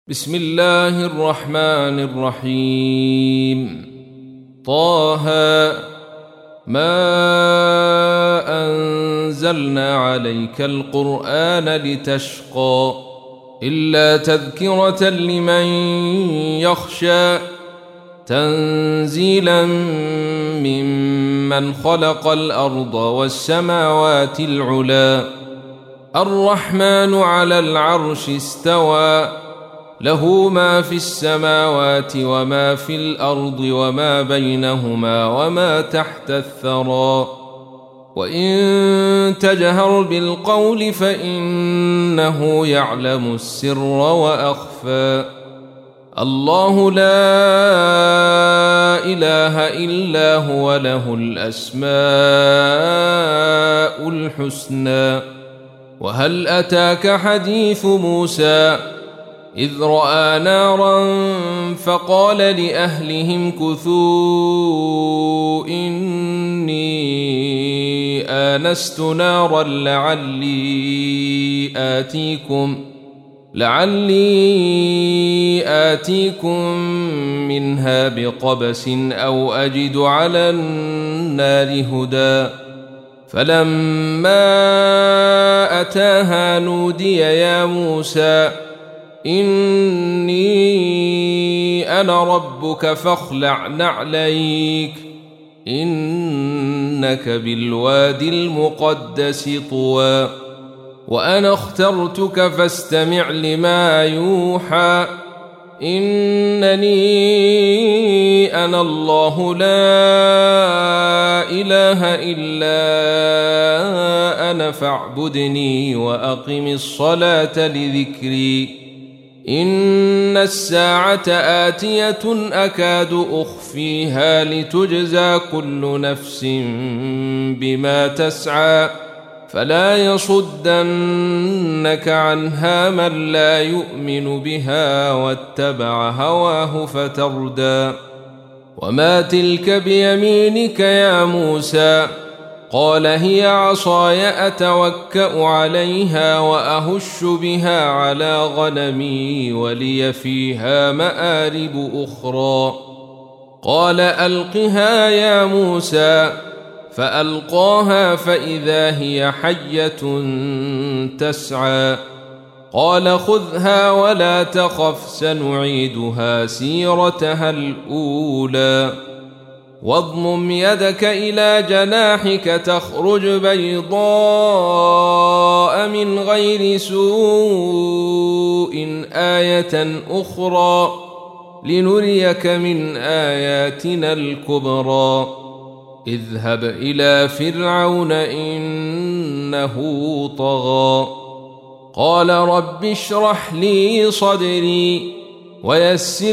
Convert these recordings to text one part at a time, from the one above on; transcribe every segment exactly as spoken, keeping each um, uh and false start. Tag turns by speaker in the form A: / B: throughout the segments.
A: بسم الله الرحمن الرحيم. طه ما أنزلنا عليك القرآن لتشقى إلا تذكرة لمن يخشى تنزيلا ممن خلق الأرض والسماوات العلى الرحمن على العرش استوى له ما في السماوات وما في الأرض وما بينهما وما تحت الثرى وإن تجهر بالقول فإنه يعلم السر وأخفى الله لا إله إلا هو له الأسماء الحسنى. وهل أتاك حديث موسى إذ رأى نارا فقال لأهلهم كثوا إني آنست نارا لعلي آتيكم لعلي آتيكم منها بقبس أو أجد على النار هدى فلما أتاها نودي يا موسى إني أنا ربك فاخلع نعليك إنك بالوادي المقدس طوى وأنا اخترتك فاستمع لما يوحى إنني أنا الله لا إله إلا أنا فاعبدني وأقم الصلاة لذكري إن الساعة آتية أكاد أخفيها لتجزى كل نفس بما تسعى فلا يصدنك عنها من لا يؤمن بها واتبع هواه فتردى وما تلك بيمينك يا موسى قال هي عصاي أتوكأ عليها وأهش بها على غنمي ولي فيها مآرب أخرى قال ألقها يا موسى فألقاها فإذا هي حية تسعى قال خذها ولا تخف سنعيدها سيرتها الأولى واضمم يدك إلى جناحك تخرج بيضاء من غير سوء آية أخرى لنريك من آياتنا الكبرى اذهب إلى فرعون إنه طغى قال رب اشرح لي صدري ويسر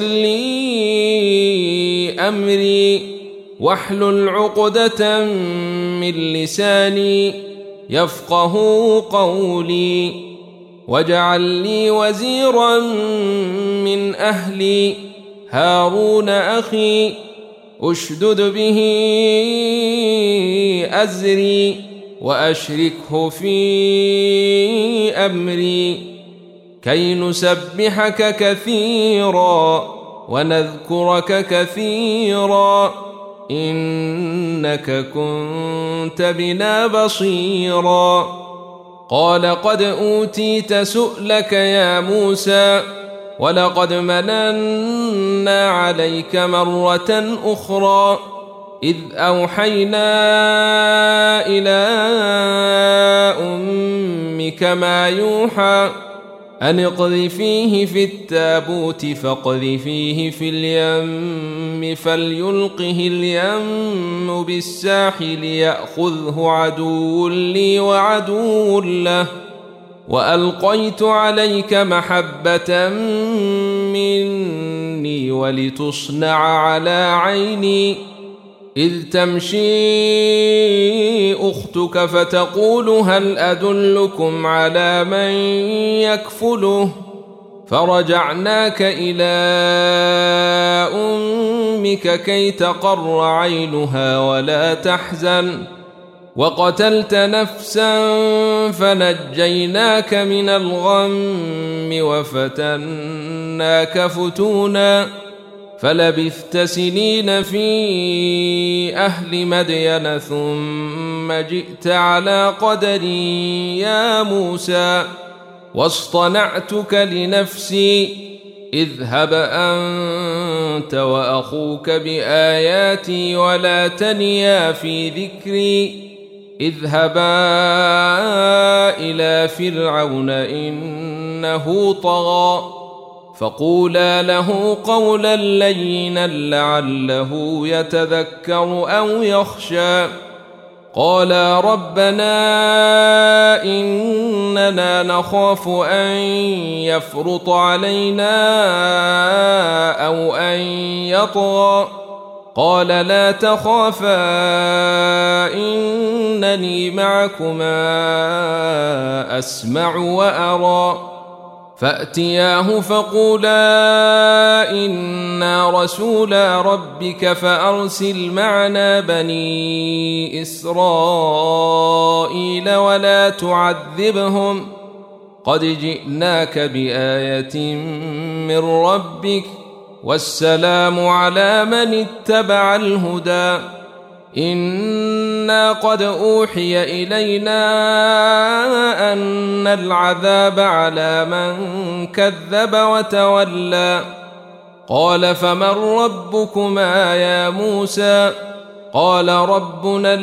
A: لي أمري واحلل عقدة من لساني يفقه قولي واجعل لي وزيرا من أهلي هارون أخي أشدد به أزري وأشركه في أمري كي نسبحك كثيرا ونذكرك كثيرا إنك كنت بنا بصيرا قال قد أوتيت سؤلك يا موسى ولقد مننا عليك مرة أخرى إذ أوحينا إلى أمك ما يوحى أن اقذفيه في التابوت فاقذفيه في اليم فليلقه اليم بالساحل يأخذه عدو لي وعدو له وألقيت عليك محبة مني ولتصنع على عيني إذ تمشي أختك فتقول هل أدلكم على من يكفله فرجعناك إلى أمك كي تقر عينها ولا تحزن وقتلت نفسا فنجيناك من الغم وفتناك فتونا فلبثت سنين في أهل مدين ثم جئت على قدري يا موسى واصطنعتك لنفسي اذهب أنت وأخوك بآياتي ولا تنيا في ذكري اذهبا إلى فرعون إنه طغى فقولا له قولا لينا لعله يتذكر أو يخشى قالا ربنا إننا نخاف أن يفرط علينا أو أن يطغى قال لا تخافا إنني معكما أسمع وأرى فأتياه فقولا إنا رسولا ربك فأرسل معنا بني إسرائيل ولا تعذبهم قد جئناك بآية من ربك والسلام على من اتبع الهدى إنا قد أوحي إلينا أن العذاب على من كذب وتولى قال فمن ربكما يا موسى قال ربنا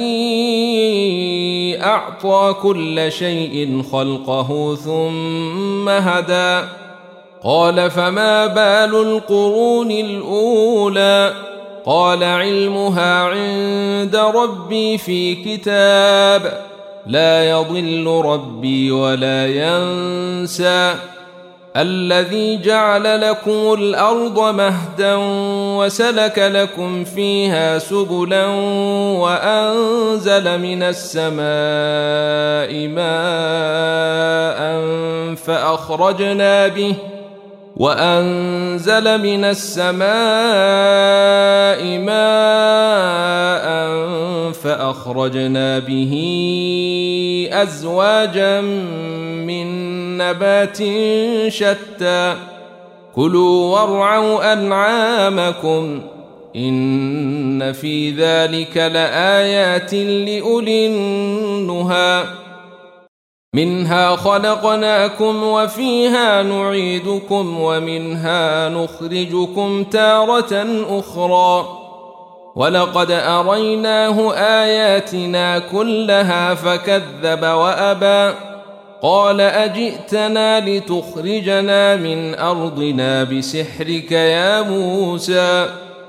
A: الذي أعطى كل شيء خلقه ثم هدى قال فما بال القرون الأولى قال علمها عند ربي في كتاب لا يضل ربي ولا ينسى الذي جعل لكم الأرض مهدا وسلك لكم فيها سبلا وأنزل من السماء ماء فأخرجنا به وأنزل من السماء ماء فأخرجنا به أزواجا من نبات شتى كلوا وارعوا أنعامكم إن في ذلك لآيات لأولي النهى منها خلقناكم وفيها نعيدكم ومنها نخرجكم تارة أخرى ولقد أريناه آياتنا كلها فكذب وأبى قال أجئتنا لتخرجنا من أرضنا بسحرك يا موسى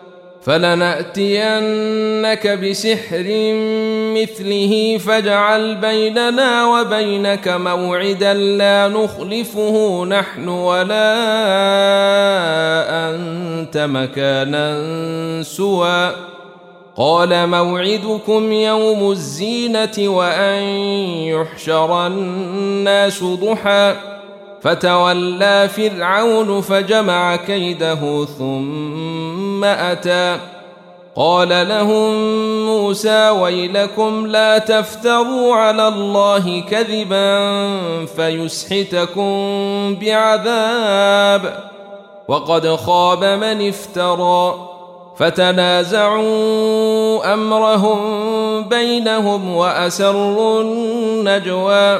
A: فلنأتينك بسحر مثله فاجعل بيننا وبينك موعدا لا نخلفه نحن ولا أنت مكانا سوى قال موعدكم يوم الزينة وأن يحشر الناس ضحى فتولى فرعون فجمع كيده ثم أتى قال لهم موسى ويلكم لا تفتروا على الله كذبا فيسحتكم بعذاب وقد خاب من افترى فتنازعوا أمرهم بينهم وأسروا النجوى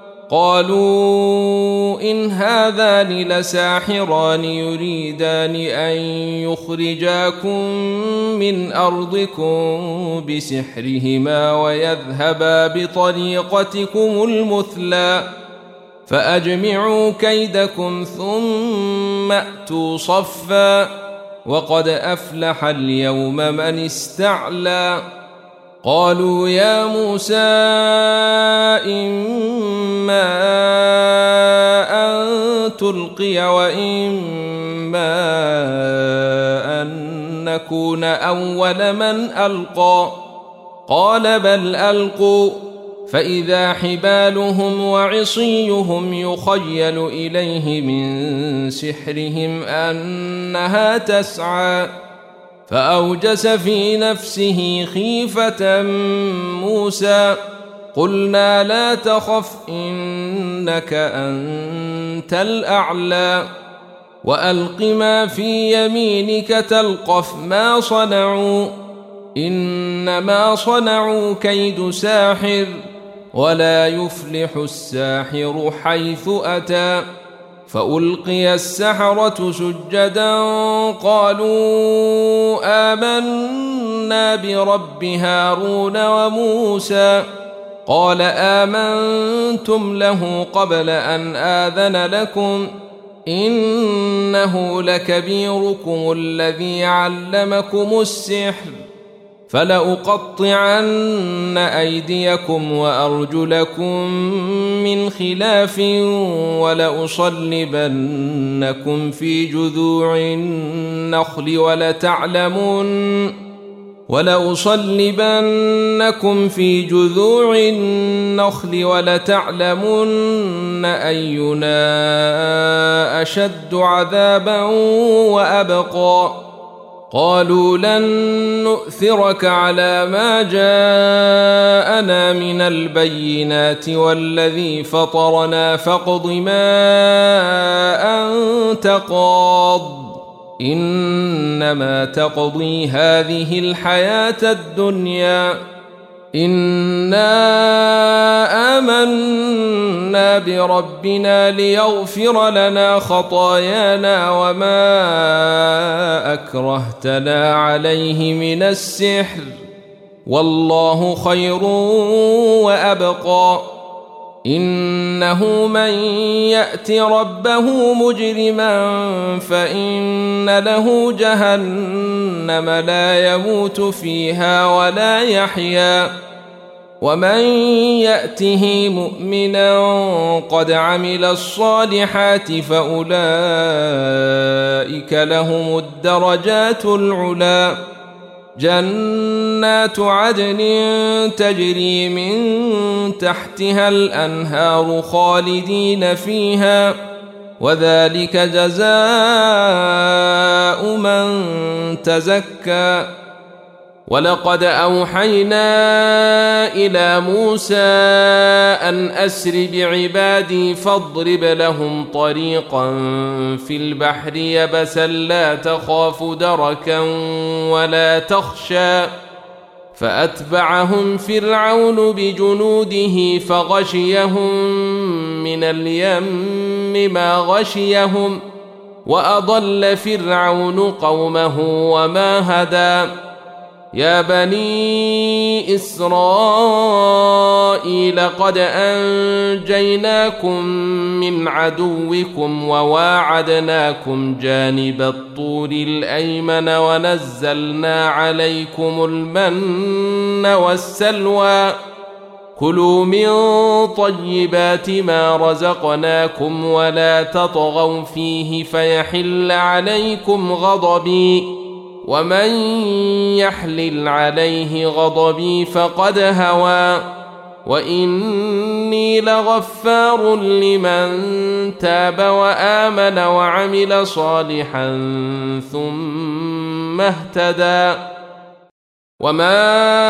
A: قالوا إن هذان لساحران يريدان أن يخرجاكم من أرضكم بسحرهما ويذهبا بطريقتكم المثلى فأجمعوا كيدكم ثم أتوا صفا وقد أفلح اليوم من استعلى قالوا يا موسى إما أن تلقي وإما أن نكون أول من ألقى قال بل ألقوا فإذا حبالهم وعصيهم يخيل إليه من سحرهم أنها تسعى فأوجس في نفسه خيفة موسى قلنا لا تخف إنك أنت الأعلى وألق ما في يمينك تلقف ما صنعوا إنما صنعوا كيد ساحر ولا يفلح الساحر حيث أتى فألقي السحرة سجدا قالوا آمنا برب هارون وموسى قال آمنتم له قبل أن آذن لكم إنه لكبيركم الذي علمكم السحر فلأقطعن أيديكم وأرجلكم من خلاف ولأصلبنكم في جذوع النخل ولتعلمن ولأصلبنكم في جذوع النخل ولتعلمن أينا أشد عذابا وأبقى قالوا لن نؤثرك على ما جاءنا من البينات والذي فطرنا فاقض ما أنت قاض إنما تقضي هذه الحياة الدنيا إنا آمنا بربنا ليغفر لنا خطايانا وما أكرهتنا عليه من السحر والله خير وأبقى إنه من يأت ربه مجرما فإن له جهنم لا يموت فيها ولا يحيا ومن يأته مؤمنا قد عمل الصالحات فأولئك لهم الدرجات العلى جنات عدن تجري من تحتها الأنهار خالدين فيها وذلك جزاء من تزكى ولقد أوحينا إلى موسى أن أسر بعبادي فاضرب لهم طريقا في البحر يبسا لا تخاف دركا ولا تخشى فأتبعهم فرعون بجنوده فغشيهم من اليم ما غشيهم وأضل فرعون قومه وما هدى يا بني إسرائيل قد أنجيناكم من عدوكم وواعدناكم جانب الطور الأيمن ونزلنا عليكم المن والسلوى كلوا من طيبات ما رزقناكم ولا تطغوا فيه فيحل عليكم غضبي ومن يحلل عليه غضبي فقد هوى وإني لغفار لمن تاب وآمن وعمل صالحا ثم اهتدى وما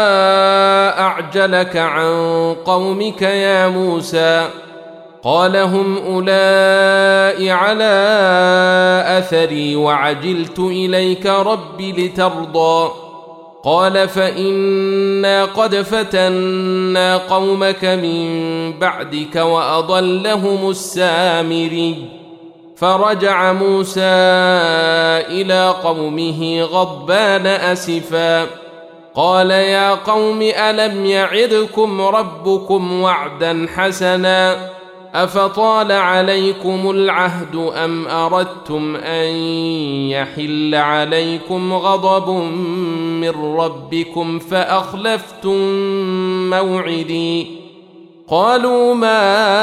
A: أعجلك عن قومك يا موسى قال هم أولئك على أثري وعجلت إليك رب لترضى قال فإنا قد فتنا قومك من بعدك وأضلهم السامري فرجع موسى إلى قومه غضبان أسفا قال يا قوم ألم يعدكم ربكم وعدا حسنا أفطال عليكم العهد أم أردتم أن يحل عليكم غضب من ربكم فأخلفتم موعدي قالوا ما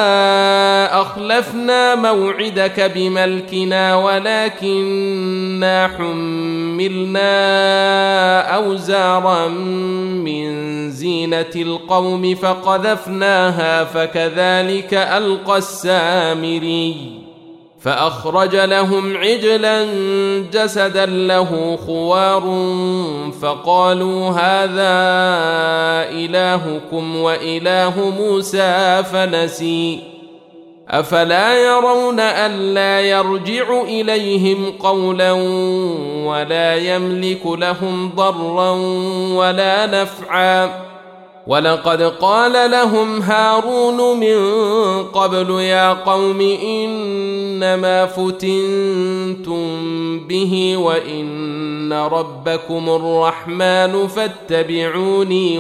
A: أخلفنا موعدك بملكنا ولكننا حملنا أوزارا من زينة القوم فقذفناها فكذلك ألقى السامري فأخرج لهم عجلا جسدا له خوار فقالوا هذا إلهكم وإله موسى فنسي أفلا يرون ألا يرجع إليهم قولا ولا يملك لهم ضرا ولا نفعا ولقد قال لهم هارون من قبل يا قوم إنما فتنتم به وإن ربكم الرحمن فاتبعوني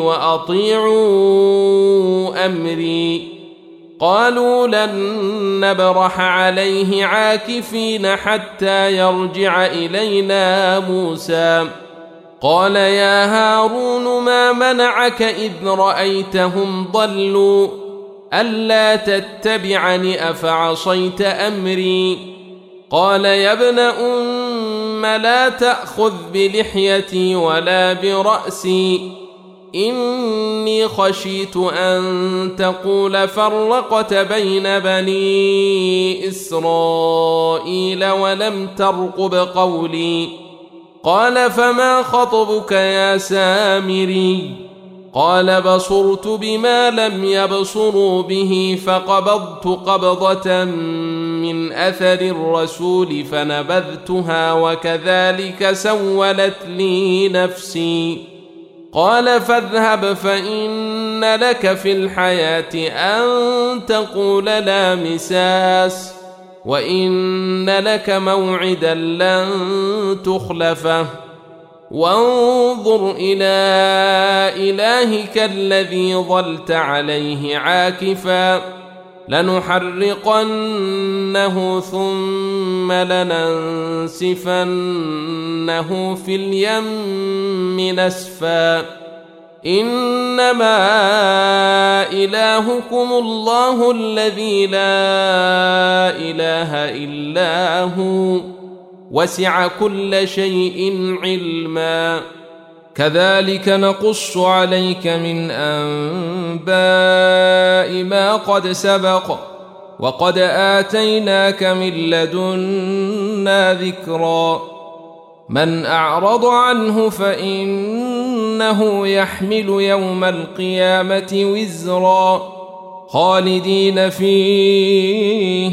A: وأطيعوا أمري قالوا لن نبرح عليه عاكفين حتى يرجع إلينا موسى قال يا هارون ما منعك إذ رأيتهم ضلوا ألا تتبعني أفعصيت أمري قال يا ابن أم لا تأخذ بلحيتي ولا برأسي إني خشيت أن تقول فرقت بين بني إسرائيل ولم ترقب قولي قال فما خطبك يا سامري قال بصرت بما لم يبصروا به فقبضت قبضة من أثر الرسول فنبذتها وكذلك سولت لي نفسي قال فاذهب فإن لك في الحياة أن تقول لا مساس وإن لك موعدا لن تخلفه وانظر إلى إلهك الذي ظلت عليه عاكفا لنحرقنه ثم لننسفنه في اليم نسفا إنما إلهكم الله الذي لا إله إلا هو وسع كل شيء علما كذلك نقص عليك من أنباء ما قد سبق وقد آتيناك من لدنا ذكرا من أعرض عنه فإنه يحمل يوم القيامة وزرا خالدين فيه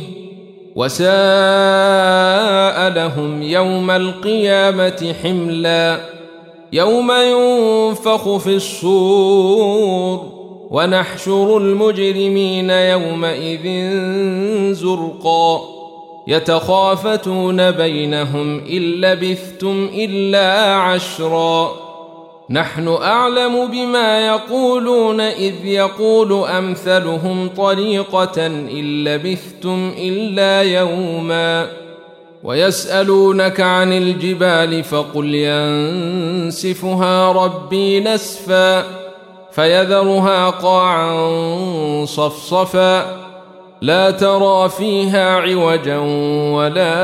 A: وساء لهم يوم القيامة حملا يوم ينفخ في الصور ونحشر المجرمين يومئذ زرقا يتخافتون بينهم إن لبثتم إلا عشرا نحن أعلم بما يقولون إذ يقول أمثلهم طريقة إن لبثتم إلا يوما ويسألونك عن الجبال فقل ينسفها ربي نسفا فيذرها قاعا صفصفا لا ترى فيها عوجا ولا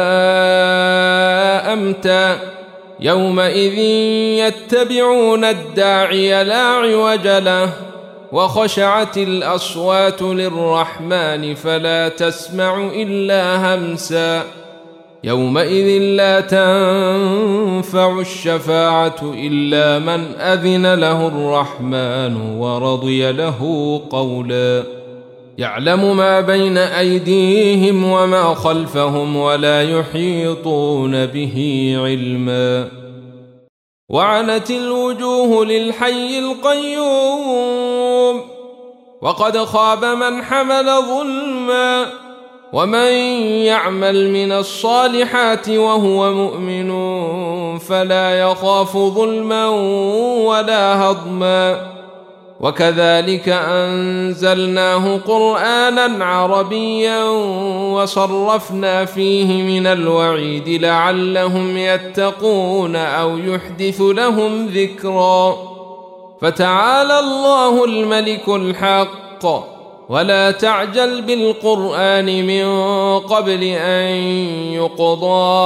A: أمتا يومئذ يتبعون الداعي لا عوج له وخشعت الأصوات للرحمن فلا تسمع إلا همسا يومئذ لا تنفع الشفاعة إلا من أذن له الرحمن ورضي له قولا يعلم ما بين أيديهم وما خلفهم ولا يحيطون به علما وعنت الوجوه للحي القيوم وقد خاب من حمل ظلما ومن يعمل من الصالحات وهو مؤمن فلا يخاف ظلما ولا هضما وكذلك أنزلناه قرآنا عربيا وصرفنا فيه من الوعيد لعلهم يتقون أو يحدث لهم ذكرا فتعالى الله الملك الحق ولا تعجل بالقرآن من قبل أن يقضى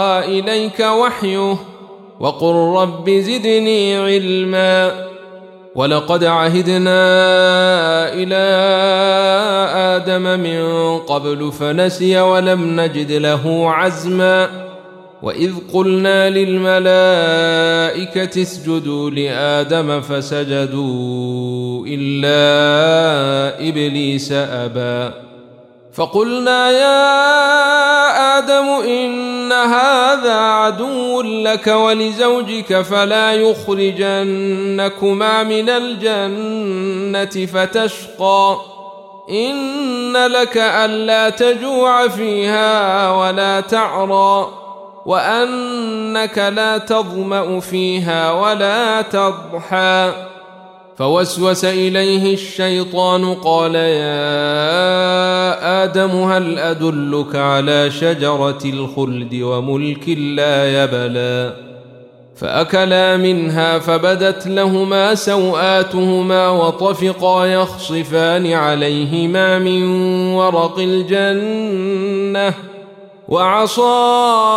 A: إليك وحيه وقل رب زدني علما ولقد عهدنا إلى آدم من قبل فنسي ولم نجد له عزما وإذ قلنا للملائكة اسجدوا لآدم فسجدوا إلا إبليس أبى فقلنا يا آدم إن هذا عدو لك ولزوجك فلا يخرجنكما من الجنة فتشقى إن لك ألا تجوع فيها ولا تعرى وأنك لا تظمأ فيها ولا تضحى فوسوس إليه الشيطان قال يا آدم هل أدلك على شجرة الخلد وملك لا يبلى فأكلا منها فبدت لهما سوآتهما وطفقا يخصفان عليهما من ورق الجنة وعصى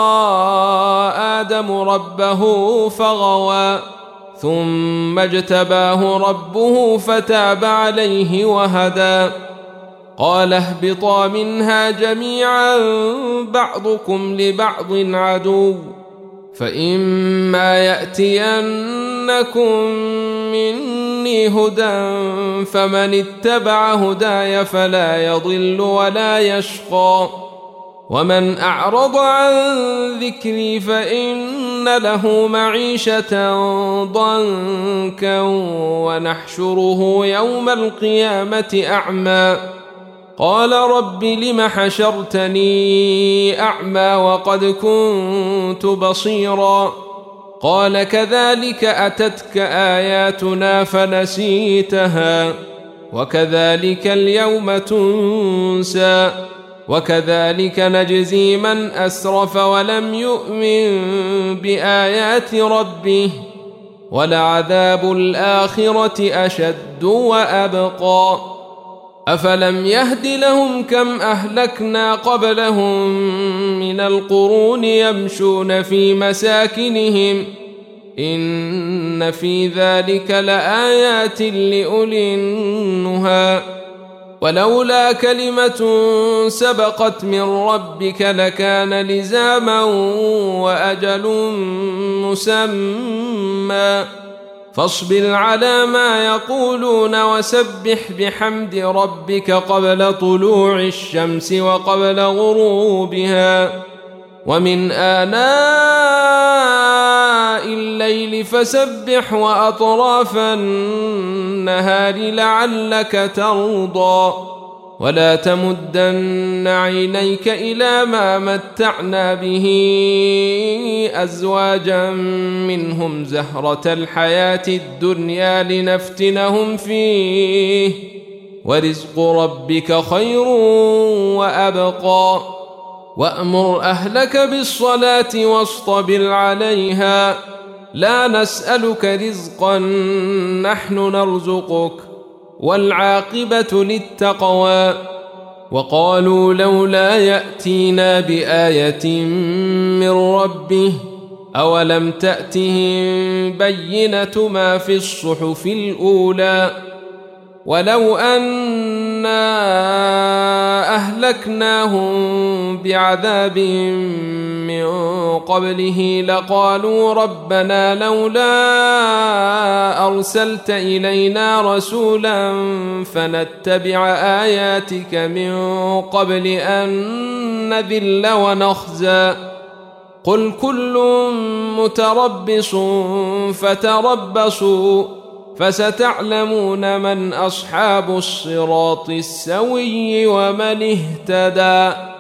A: آدم ربه فغوى ثم اجتباه ربه فتاب عليه وهدى قال اهبطا منها جميعا بعضكم لبعض عدو فإما يأتينكم مني هدى فمن اتبع هداي فلا يضل ولا يشقى ومن أعرض عن ذكري فإن له معيشة ضنكا ونحشره يوم القيامة أعمى قال رب لم حشرتني أعمى وقد كنت بصيرا قال كذلك أتتك آياتنا فنسيتها وكذلك اليوم تنسى وكذلك نجزي من أسرف ولم يؤمن بآيات ربه ولعذاب الآخرة أشد وأبقى أفلم يهد لهم كم أهلكنا قبلهم من القرون يمشون في مساكنهم إن في ذلك لآيات لأولي النهى ولولا كلمة سبقت من ربك لكان لزاما وأجل مسمى فاصبر على ما يقولون وسبح بحمد ربك قبل طلوع الشمس وقبل غروبها ومن آناء الليل فسبح وأطراف النهار لعلك ترضى ولا تمدن عينيك إلى ما متعنا به أزواجا منهم زهرة الحياة الدنيا لنفتنهم فيه ورزق ربك خير وأبقى وأمر أهلك بالصلاة واصطبر عليها لا نسألك رزقا نحن نرزقك والعاقبة للتقوى وقالوا لولا يأتينا بآية من ربه أولم تأتهم بينة ما في الصحف الأولى ولو أنا أهلكناهم بعذاب من قبله لقالوا ربنا لولا أرسلت إلينا رسولا فنتبع آياتك من قبل أن نذل ونخزى قل كل متربص فتربصوا فستعلمون من أصحاب الصراط السوي ومن اهتدى.